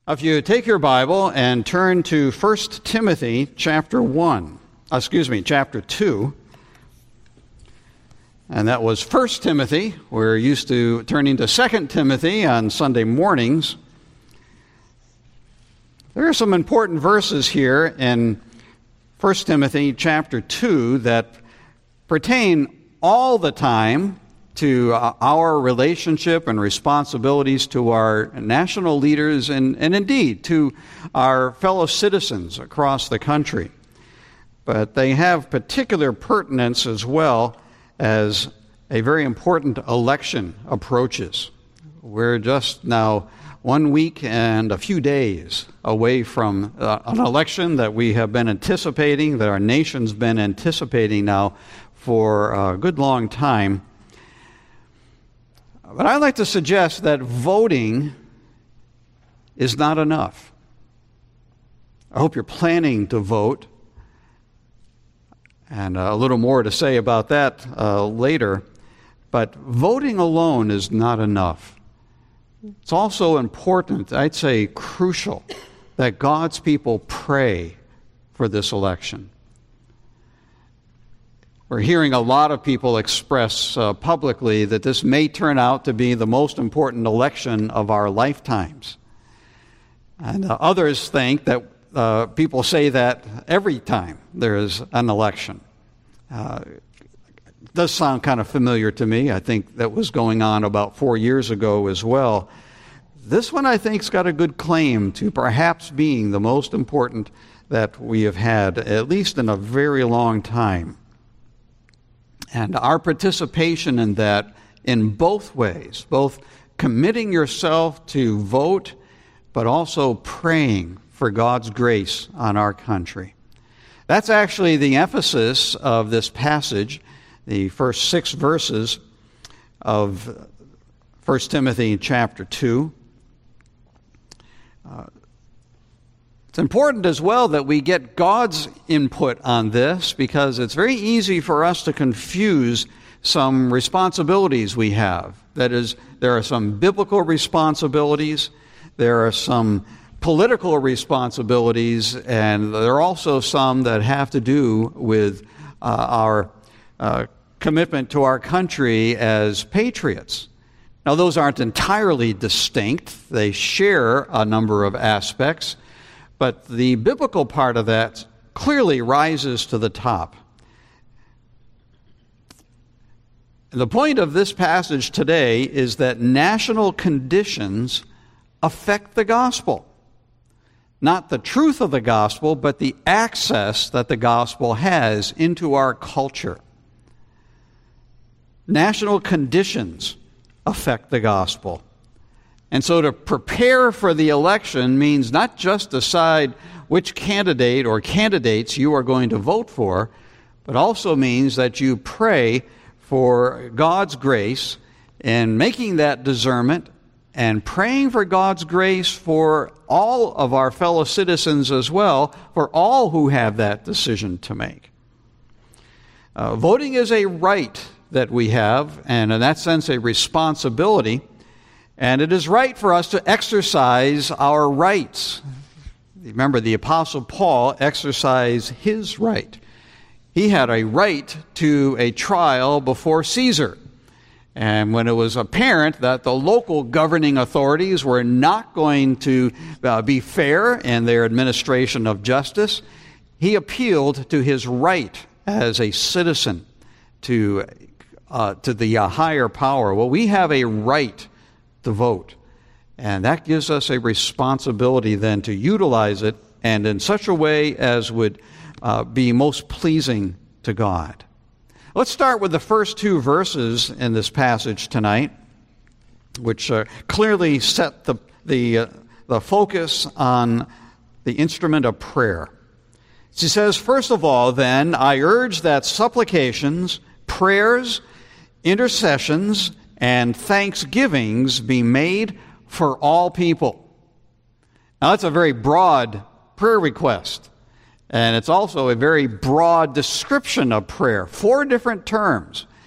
If you take your Bible and turn to 1 Timothy chapter 2, and that was 1 Timothy. We're used to turning to 2 Timothy on Sunday mornings. There are some important verses here in 1 Timothy chapter 2 that pertain all the time to our relationship and responsibilities to our national leaders and indeed to our fellow citizens across the country. But they have particular pertinence as well as a very important election approaches. We're just now 1 week and a few days away from an election that we have been anticipating, that our nation's been anticipating now for a good long time. But I'd like to suggest that voting is not enough. I hope you're planning to vote, and a little more to say about that later. But voting alone is not enough. It's also important, I'd say crucial, that God's people pray for this election. We're hearing a lot of people express publicly that this may turn out to be the most important election of our lifetimes. And others think that people say that every time there is an election. It does sound kind of familiar to me. I think that was going on about 4 years ago as well. This one, I think, has got a good claim to perhaps being the most important that we have had, at least in a very long time. And our participation in that in both ways, both committing yourself to vote, but also praying for God's grace on our country. That's actually the emphasis of this passage, the first 6 verses of 1 Timothy chapter 2. It's important as well that we get God's input on this, because it's very easy for us to confuse some responsibilities we have. That is, there are some biblical responsibilities, there are some political responsibilities, and there are also some that have to do with our commitment to our country as patriots. Now, those aren't entirely distinct. They share a number of aspects. But the biblical part of that clearly rises to the top. The point of this passage today is that national conditions affect the gospel. Not the truth of the gospel, but the access that the gospel has into our culture. National conditions affect the gospel. And so to prepare for the election means not just decide which candidate or candidates you are going to vote for, but also means that you pray for God's grace in making that discernment and praying for God's grace for all of our fellow citizens as well, for all who have that decision to make. Voting is a right that we have, and in that sense a responsibility. And it is right for us to exercise our rights. Remember, the Apostle Paul exercised his right. He had a right to a trial before Caesar. And when it was apparent that the local governing authorities were not going to be fair in their administration of justice, he appealed to his right as a citizen to the higher power. Well, we have a right to vote. And that gives us a responsibility then to utilize it, and in such a way as would be most pleasing to God. Let's start with the first 2 verses in this passage tonight, which clearly set the focus on the instrument of prayer. She says, "First of all, then, I urge that supplications, prayers, intercessions, and thanksgivings be made for all people." Now, that's a very broad prayer request. And it's also a very broad description of prayer. 4 different terms.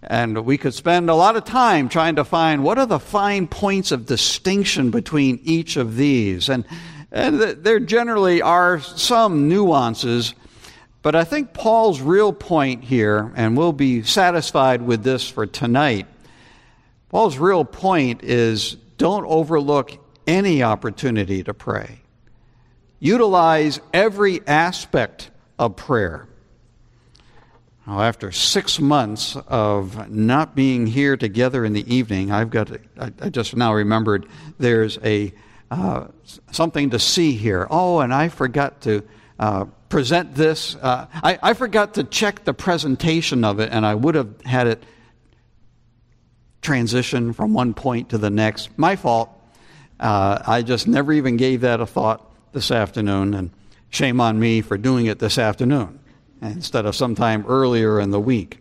And we could spend a lot of time trying to find what are the fine points of distinction between each of these. And there generally are some nuances, but I think Paul's real point here, and we'll be satisfied with this for tonight, Paul's real point is don't overlook any opportunity to pray. Utilize every aspect of prayer. Now, after 6 months of not being here together in the evening, I just now remembered there's something to see here. Oh, and I forgot to present this. I forgot to check the presentation of it, and I would have had it transition from one point to the next. My fault. I just never even gave that a thought this afternoon, and shame on me for doing it this afternoon instead of sometime earlier in the week.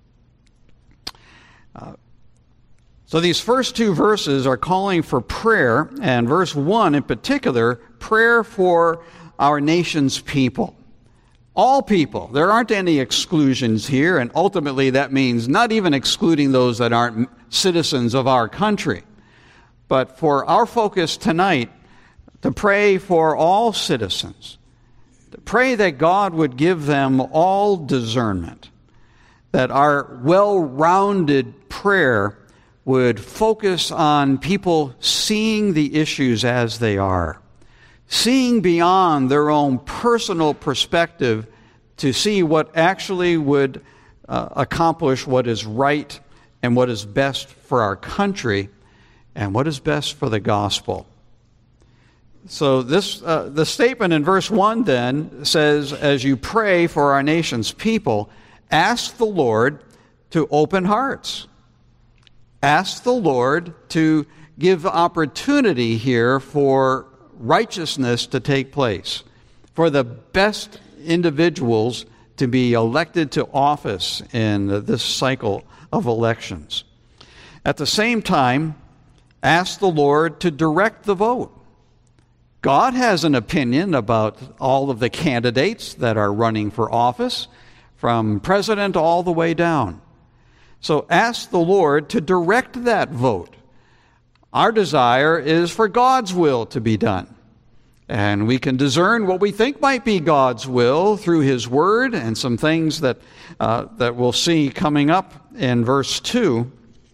So these first two verses are calling for prayer, and verse 1 in particular, prayer for our nation's people. All people. There aren't any exclusions here, and ultimately that means not even excluding those that aren't citizens of our country. But for our focus tonight, to pray for all citizens, to pray that God would give them all discernment, that our well-rounded prayer would focus on people seeing the issues as they are, seeing beyond their own personal perspective to see what actually would accomplish what is right and what is best for our country and what is best for the gospel. So the statement in verse 1 then says, as you pray for our nation's people, ask the Lord to open hearts. Ask the Lord to give opportunity here for righteousness to take place, for the best individuals to be elected to office in this cycle of elections. At the same time, ask the Lord to direct the vote. God has an opinion about all of the candidates that are running for office, from president all the way down. So ask the Lord to direct that vote. Our desire is for God's will to be done. And we can discern what we think might be God's will through His Word and some things that we'll see coming up in verse 2.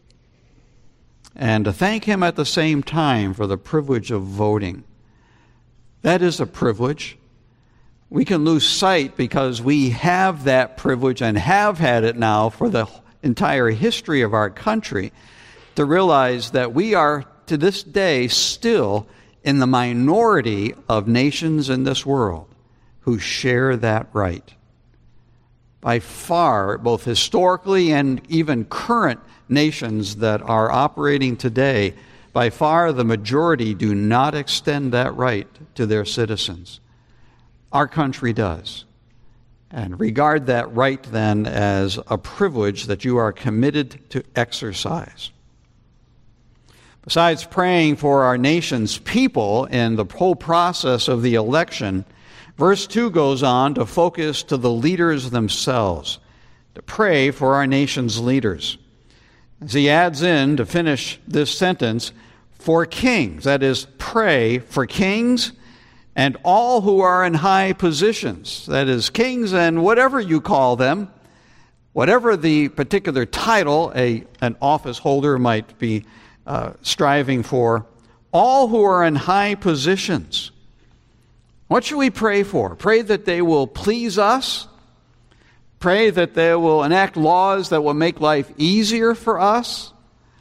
And to thank Him at the same time for the privilege of voting. That is a privilege. We can lose sight because we have that privilege and have had it now for the entire history of our country to realize that we are to this day still in the minority of nations in this world who share that right. By far, both historically and even current nations that are operating today, by far the majority do not extend that right to their citizens. Our country does. And regard that right then as a privilege that you are committed to exercise. Besides praying for our nation's people in the whole process of the election, verse 2 goes on to focus to the leaders themselves, to pray for our nation's leaders. As he adds in, to finish this sentence, for kings, that is, pray for kings and all who are in high positions, that is, kings and whatever you call them, whatever the particular title an office holder might be striving for, all who are in high positions. What should we pray for? Pray that they will please us. Pray that they will enact laws that will make life easier for us.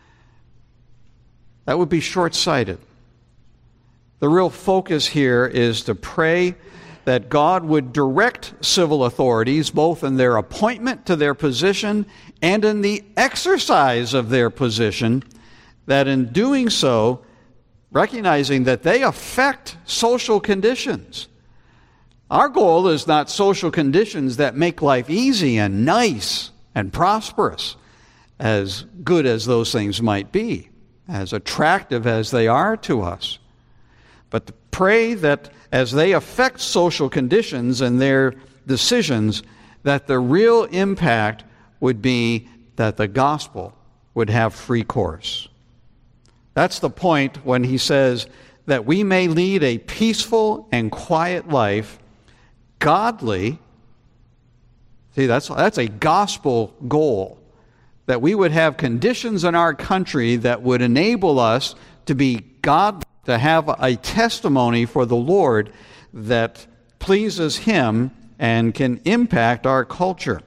That would be short-sighted. The real focus here is to pray that God would direct civil authorities both in their appointment to their position and in the exercise of their position, that in doing so, recognizing that they affect social conditions. Our goal is not social conditions that make life easy and nice and prosperous, as good as those things might be, as attractive as they are to us. But to pray that as they affect social conditions and their decisions, that the real impact would be that the gospel would have free course. That's the point when he says that we may lead a peaceful and quiet life, godly. See, that's a gospel goal, that we would have conditions in our country that would enable us to be godly, to have a testimony for the Lord that pleases Him and can impact our culture.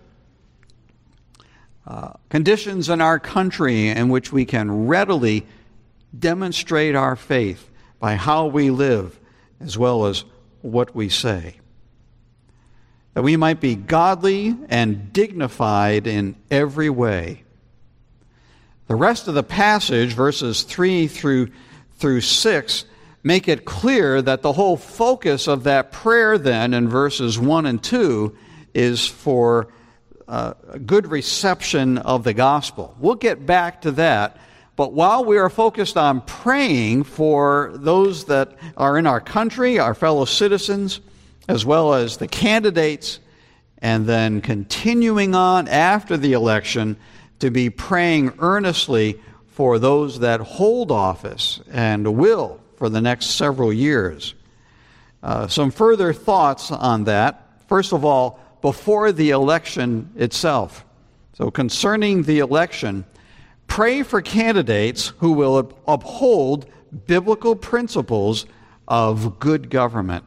Conditions in our country in which we can readily demonstrate our faith by how we live as well as what we say. That we might be godly and dignified in every way. The rest of the passage, verses 3 through 6, make it clear that the whole focus of that prayer then in verses 1 and 2 is for a good reception of the gospel. We'll get back to that, but while we are focused on praying for those that are in our country, our fellow citizens, as well as the candidates, and then continuing on after the election to be praying earnestly for those that hold office and will for the next several years. Some further thoughts on that. First of all, before the election itself. So concerning the election, pray for candidates who will uphold biblical principles of good government.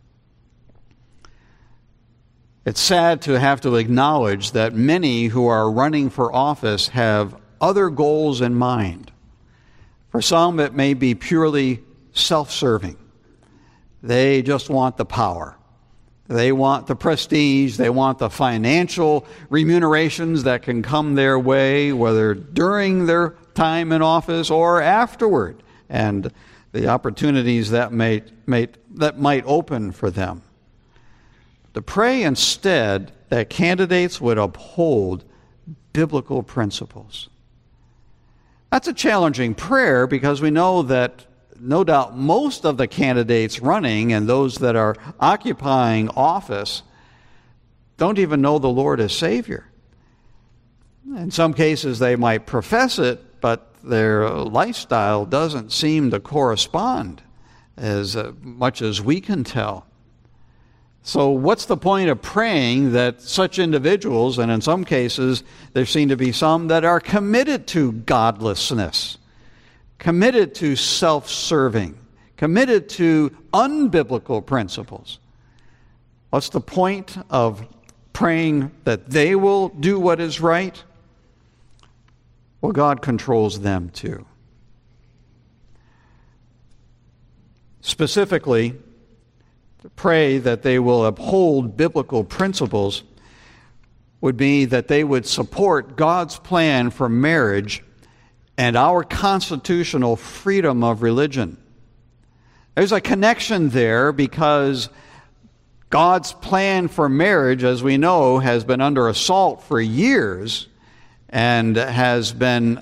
It's sad to have to acknowledge that many who are running for office have other goals in mind. For some, it may be purely self-serving. They just want the power. They want the prestige. They want the financial remunerations that can come their way, whether during their time in office or afterward, and the opportunities that might open for them. To pray instead that candidates would uphold biblical principles. That's a challenging prayer because we know that no doubt most of the candidates running and those that are occupying office don't even know the Lord as Savior. In some cases they might profess it, but their lifestyle doesn't seem to correspond as much as we can tell. So what's the point of praying that such individuals, and in some cases there seem to be some that are committed to godlessness, committed to self-serving, committed to unbiblical principles? What's the point of praying that they will do what is right? Well, God controls them too. Specifically, to pray that they will uphold biblical principles would be that they would support God's plan for marriage and our constitutional freedom of religion. There's a connection there because God's plan for marriage, as we know, has been under assault for years and has been,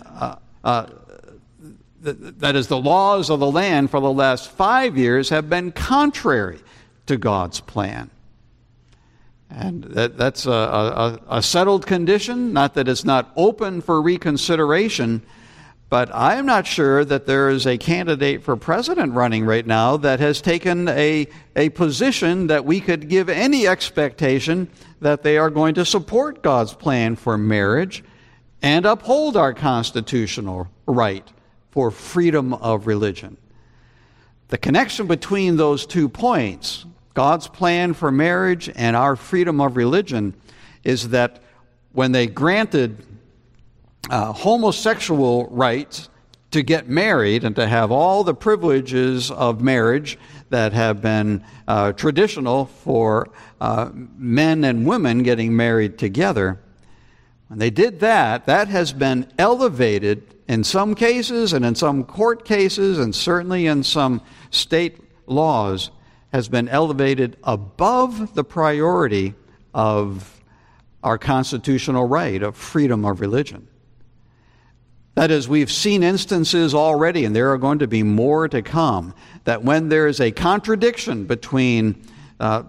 that is, the laws of the land for the last 5 years have been contrary to God's plan. And that's a settled condition, not that it's not open for reconsideration, but I'm not sure that there is a candidate for president running right now that has taken a position that we could give any expectation that they are going to support God's plan for marriage and uphold our constitutional right for freedom of religion. The connection between those 2 points, God's plan for marriage and our freedom of religion, is that when they granted homosexual rights to get married and to have all the privileges of marriage that have been traditional for men and women getting married together, when they did that, that has been elevated in some cases and in some court cases and certainly in some state laws, has been elevated above the priority of our constitutional right of freedom of religion. That is, we've seen instances already, and there are going to be more to come, that when there is a contradiction between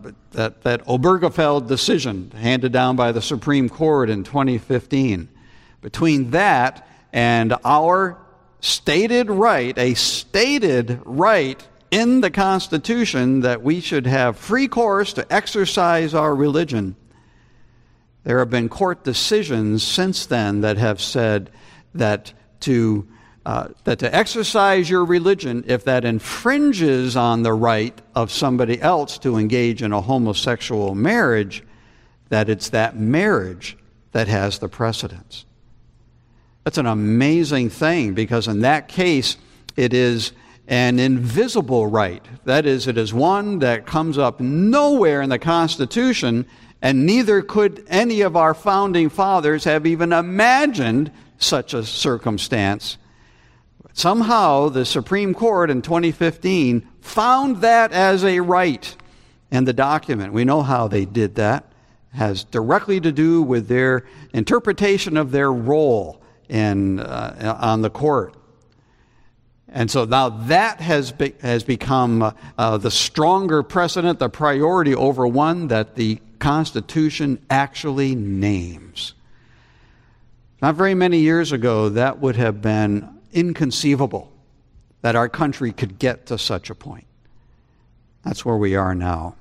that Obergefell decision handed down by the Supreme Court in 2015, between that and our stated right, a stated right in the Constitution that we should have free course to exercise our religion. There have been court decisions since then that have said that to exercise your religion, if that infringes on the right of somebody else to engage in a homosexual marriage, that it's that marriage that has the precedence. That's an amazing thing, because in that case, it is an invisible right. That is, it is one that comes up nowhere in the Constitution, and neither could any of our founding fathers have even imagined such a circumstance. Somehow, the Supreme Court in 2015 found that as a right in the document. We know how they did that. It has directly to do with their interpretation of their role on the court. And so now that has become the stronger precedent, the priority over one that the Constitution actually names. Not very many years ago, that would have been inconceivable that our country could get to such a point. That's where we are now.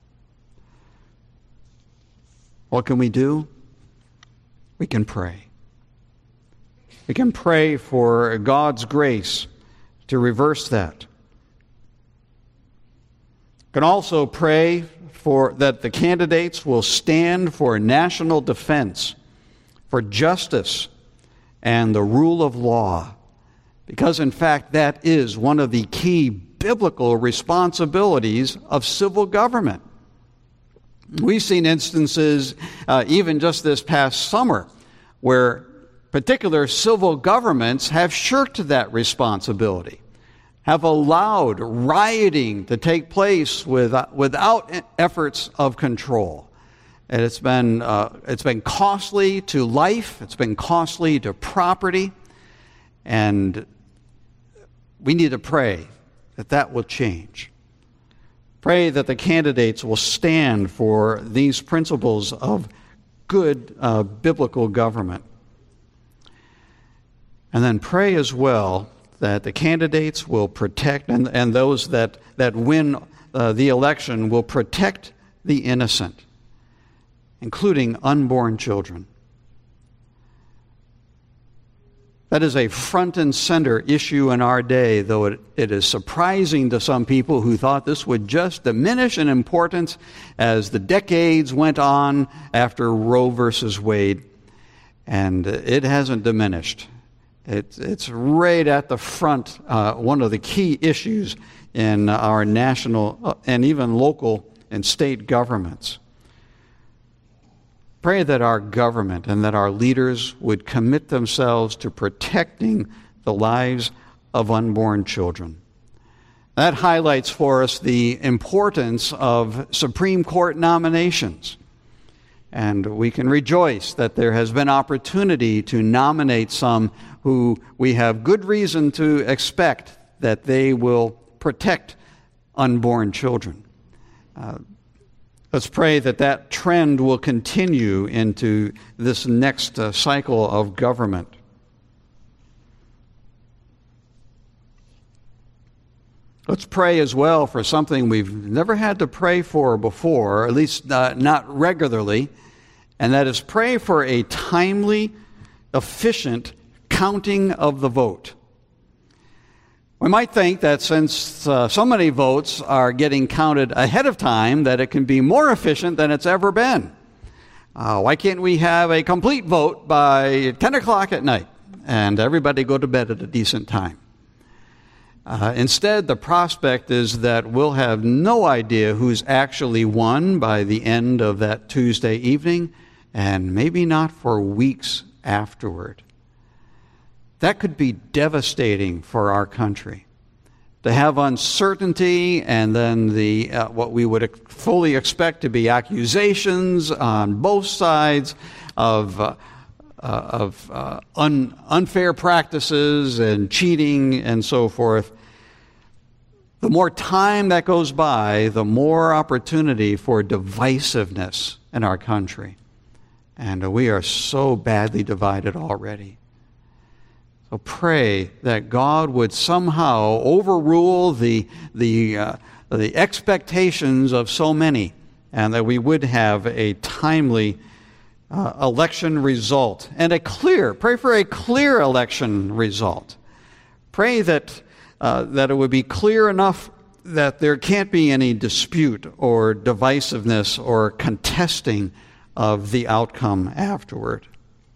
What can we do? We can pray. We can pray for God's grace to reverse that. We can also pray for that the candidates will stand for national defense, for justice, and the rule of law, because in fact that is one of the key biblical responsibilities of civil government. We've seen instances, even just this past summer, where particular civil governments have shirked that responsibility, have allowed rioting to take place without efforts of control. And it's been costly to life, it's been costly to property, and we need to pray that that will change. Pray that the candidates will stand for these principles of good biblical government. And then pray as well that the candidates will protect, and those that win the election will protect the innocent, including unborn children. That is a front and center issue in our day, though it is surprising to some people who thought this would just diminish in importance as the decades went on after Roe versus Wade. And it hasn't diminished. It's right at the front, one of the key issues in our national and even local and state governments. Pray that our government and that our leaders would commit themselves to protecting the lives of unborn children. That highlights for us the importance of Supreme Court nominations. And we can rejoice that there has been opportunity to nominate some who we have good reason to expect that they will protect unborn children. Let's pray that that trend will continue into this next cycle of government. Let's pray as well for something we've never had to pray for before, at least not regularly, and that is pray for a timely, efficient counting of the vote. We might think that since so many votes are getting counted ahead of time, that it can be more efficient than it's ever been. Why can't we have a complete vote by 10 o'clock at night and everybody go to bed at a decent time? Instead, the prospect is that we'll have no idea who's actually won by the end of that Tuesday evening, and maybe not for weeks afterward. That could be devastating for our country. To have uncertainty and then the what we would fully expect to be accusations on both sides of unfair practices and cheating and so forth. The more time that goes by, the more opportunity for divisiveness in our country. And we are so badly divided already. So pray that God would somehow overrule the expectations of so many, and that we would have a timely election result. And pray for a clear election result. Pray that it would be clear enough that there can't be any dispute or divisiveness or contesting of the outcome afterward.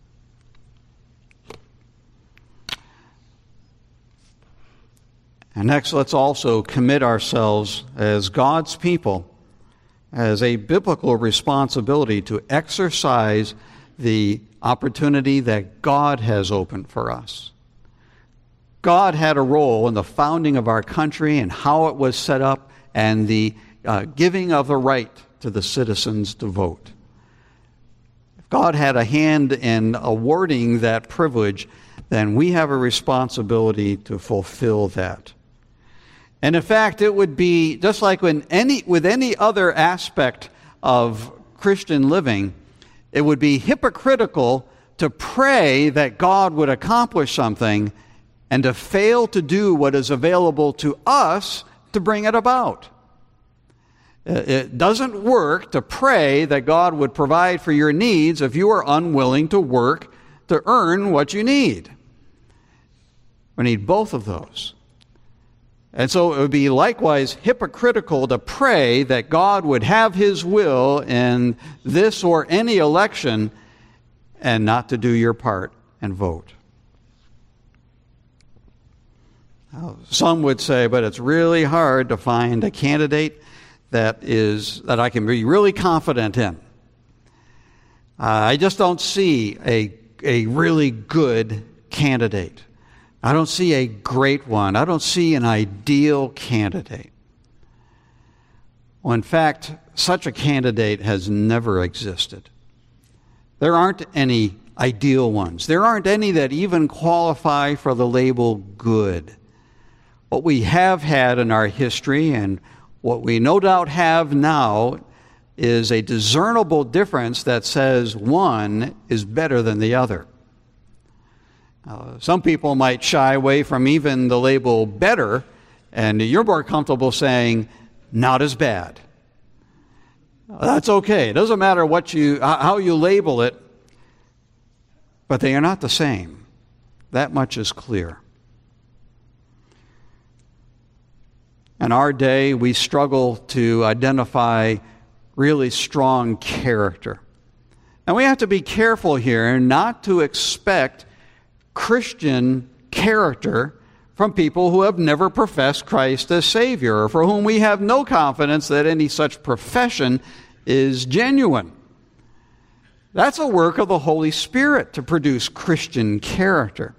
And next, let's also commit ourselves as God's people as a biblical responsibility to exercise the opportunity that God has opened for us. God had a role in the founding of our country and how it was set up and the giving of the right to the citizens to vote. If God had a hand in awarding that privilege, then we have a responsibility to fulfill that. And in fact, it would be just like with any other aspect of Christian living, it would be hypocritical to pray that God would accomplish something and to fail to do what is available to us to bring it about. It doesn't work to pray that God would provide for your needs if you are unwilling to work to earn what you need. We need both of those. And so it would be likewise hypocritical to pray that God would have His will in this or any election and not to do your part and vote. Now, some would say, but it's really hard to find a candidate that I can be really confident in. I just don't see a really good candidate. I don't see a great one. I don't see an ideal candidate. Well, in fact, such a candidate has never existed. There aren't any ideal ones. There aren't any that even qualify for the label good. What we have had in our history and what we no doubt have now is a discernible difference that says one is better than the other. Some people might shy away from even the label better, and you're more comfortable saying not as bad. That's okay. It doesn't matter how you label it, but they are not the same. That much is clear. In our day, we struggle to identify really strong character. And we have to be careful here not to expect Christian character from people who have never professed Christ as Savior, or for whom we have no confidence that any such profession is genuine. That's a work of the Holy Spirit to produce Christian character.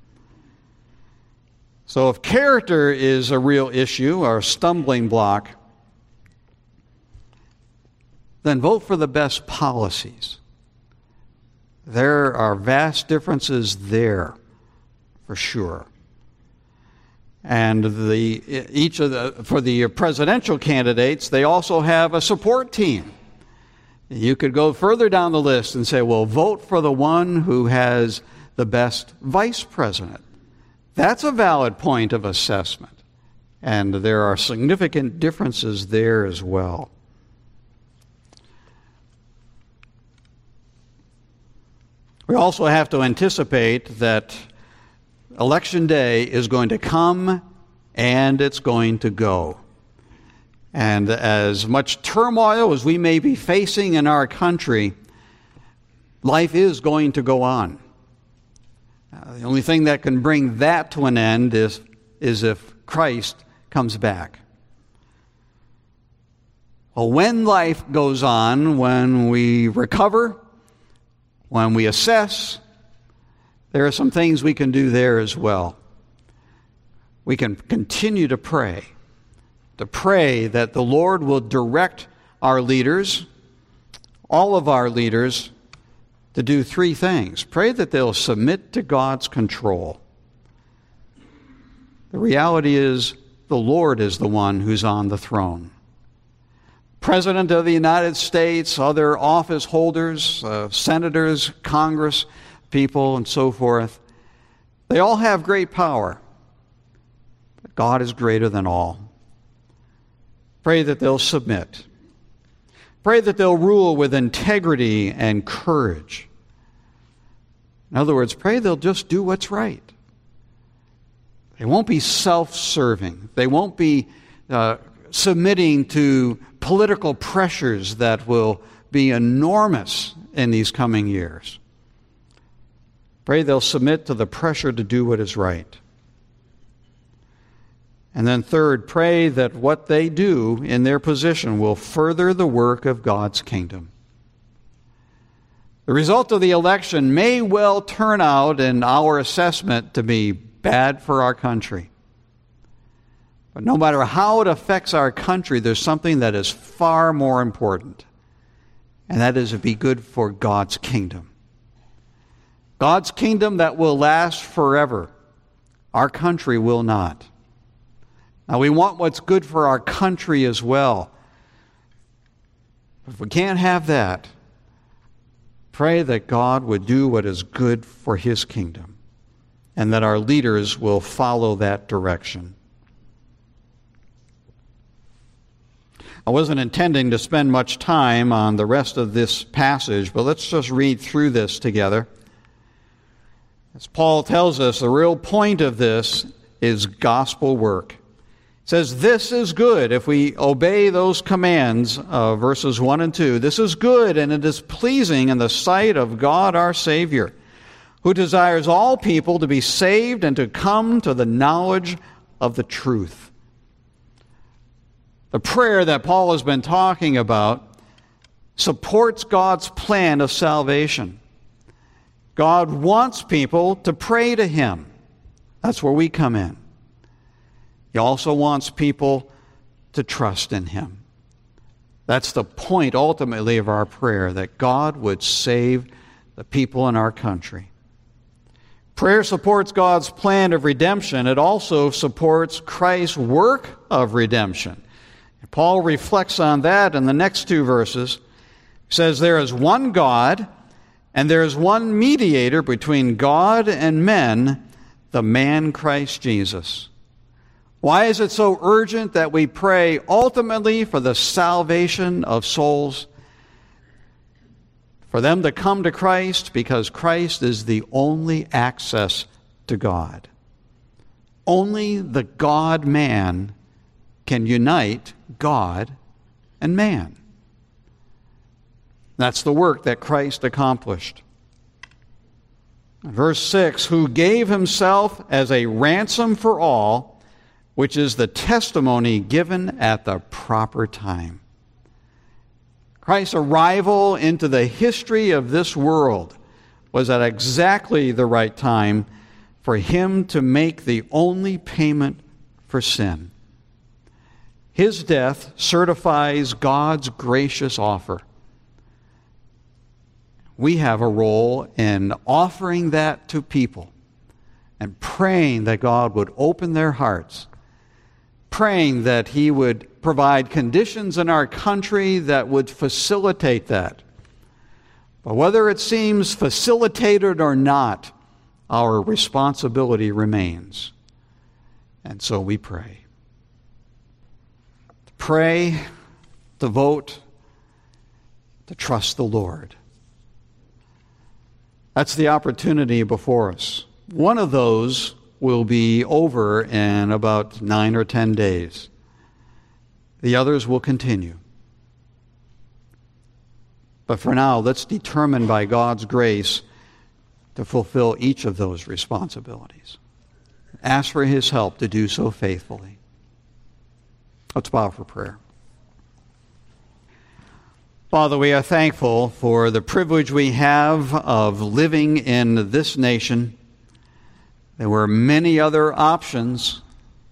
So if character is a real issue or a stumbling block, then vote for the best policies. There are vast differences there, for sure. And for the presidential candidates, they also have a support team. You could go further down the list and say, well, vote for the one who has the best vice president. That's a valid point of assessment. And there are significant differences there as well. We also have to anticipate that Election Day is going to come and it's going to go. And as much turmoil as we may be facing in our country, life is going to go on. The only thing that can bring that to an end is if Christ comes back. Well, when life goes on, when we recover, when we assess, there are some things we can do there as well. We can continue to pray that the Lord will direct our leaders, all of our leaders, to do three things. Pray that they'll submit to God's control. The reality is the Lord is the one who's on the throne. President of the United States, other office holders, senators, Congress people, and so forth. They all have great power. But God is greater than all. Pray that they'll submit. Pray that they'll rule with integrity and courage. In other words, pray they'll just do what's right. They won't be self-serving. They won't be submitting to political pressures that will be enormous in these coming years. Pray they'll submit to the pressure to do what is right. And then third, pray that what they do in their position will further the work of God's kingdom. The result of the election may well turn out, in our assessment, to be bad for our country. But no matter how it affects our country, there's something that is far more important, and that is to be good for God's kingdom. God's kingdom that will last forever. Our country will not. Now, we want what's good for our country as well. If we can't have that, pray that God would do what is good for His kingdom, and that our leaders will follow that direction. I wasn't intending to spend much time on the rest of this passage, but let's just read through this together. As Paul tells us, the real point of this is gospel work. It says, this is good if we obey those commands, verses 1 and 2. This is good, and it is pleasing in the sight of God our Savior, who desires all people to be saved and to come to the knowledge of the truth. The prayer that Paul has been talking about supports God's plan of salvation. God wants people to pray to Him. That's where we come in. He also wants people to trust in Him. That's the point, ultimately, of our prayer, that God would save the people in our country. Prayer supports God's plan of redemption. It also supports Christ's work of redemption. Paul reflects on that in the next two verses. He says, there is one God, and there is one mediator between God and men, the man Christ Jesus. Why is it so urgent that we pray ultimately for the salvation of souls? For them to come to Christ, because Christ is the only access to God. Only the God-man can unite God and man. That's the work that Christ accomplished. Verse 6, who gave Himself as a ransom for all, which is the testimony given at the proper time. Christ's arrival into the history of this world was at exactly the right time for Him to make the only payment for sin. His death certifies God's gracious offer. We have a role in offering that to people and praying that God would open their hearts, praying that He would provide conditions in our country that would facilitate that. But whether it seems facilitated or not, our responsibility remains. And so we pray. To pray, to vote, to trust the Lord. That's the opportunity before us. One of those will be over in about 9 or 10 days. The others will continue. But for now, let's determine by God's grace to fulfill each of those responsibilities. Ask for His help to do so faithfully. Let's bow for prayer. Father, we are thankful for the privilege we have of living in this nation. There were many other options.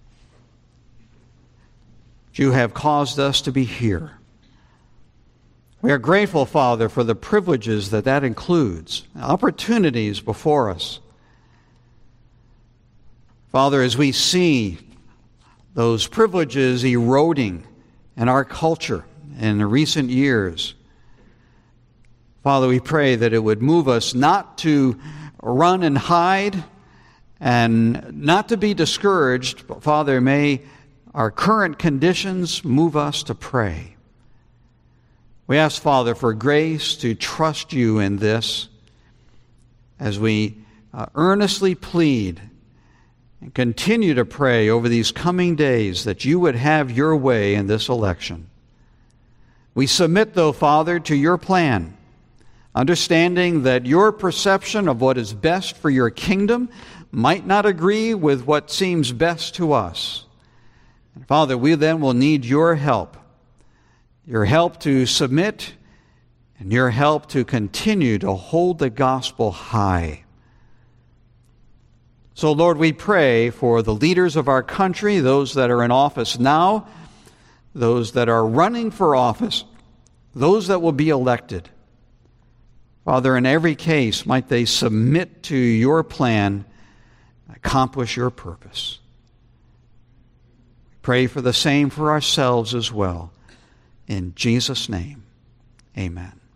You have caused us to be here. We are grateful, Father, for the privileges that includes, opportunities before us. Father, as we see those privileges eroding in our culture in recent years. Father, we pray that it would move us not to run and hide and not to be discouraged, but Father, may our current conditions move us to pray. We ask, Father, for grace to trust you in this as we earnestly plead and continue to pray over these coming days that you would have your way in this election. We submit, though, Father, to your plan, understanding that your perception of what is best for your kingdom might not agree with what seems best to us. And Father, we then will need your help to submit, and your help to continue to hold the gospel high. So, Lord, we pray for the leaders of our country, those that are in office now, those that are running for office, those that will be elected. Father, in every case, might they submit to your plan, accomplish your purpose. We pray for the same for ourselves as well. In Jesus' name, amen.